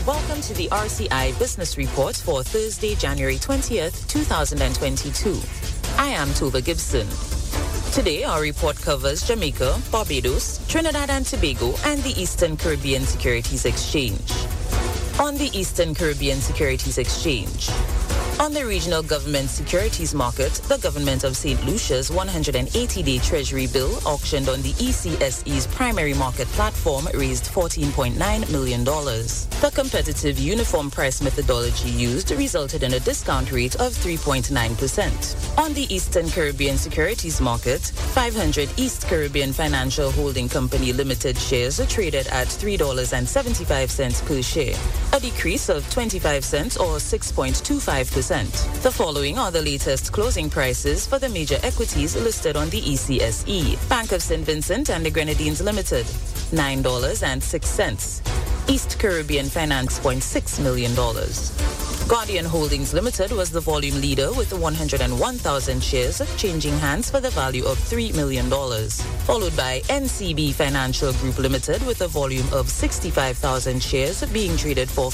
Welcome to the RCI Business Report for Thursday, January 20th, 2022. I am Tuba Gibson. Today, our report covers Jamaica, Barbados, Trinidad and Tobago, and the Eastern Caribbean Securities Exchange. On the Eastern Caribbean Securities Exchange, on the regional government securities market, the government of St. Lucia's 180-day Treasury bill auctioned on the ECSE's primary market platform raised $14.9 million. The competitive uniform price methodology used resulted in a discount rate of 3.9%. On the Eastern Caribbean securities market, 500 East Caribbean Financial Holding Company Limited shares are traded at $3.75 per share, a decrease of 25 cents or 6.25%. The following are the latest closing prices for the major equities listed on the ECSE. Bank of St. Vincent and the Grenadines Limited, $9.06. East Caribbean Finance, $0.6 million. Guardian Holdings Limited was the volume leader with 101,000 shares changing hands for the value of $3 million, followed by NCB Financial Group Limited with a volume of 65,000 shares being traded for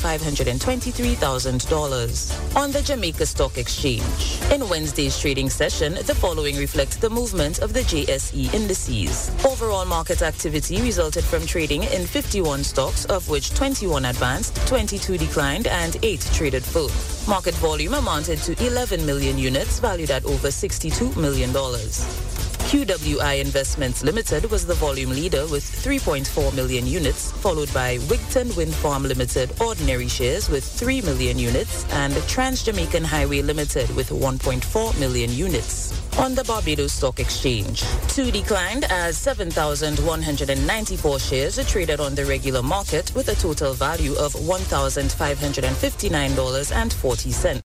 $523,000. On the Jamaica Stock Exchange, in Wednesday's trading session, the following reflects the movement of the JSE indices. Overall market activity resulted from trading in 51 stocks, of which 21 advanced, 22 declined, and 8 traded full. Market volume amounted to 11 million units, valued at over $62 million. QWI Investments Limited was the volume leader with 3.4 million units, followed by Wigton Wind Farm Limited ordinary shares with 3 million units and Trans-Jamaican Highway Limited with 1.4 million units. On the Barbados Stock Exchange, 2 declined as 7,194 shares are traded on the regular market with a total value of $1,559.40.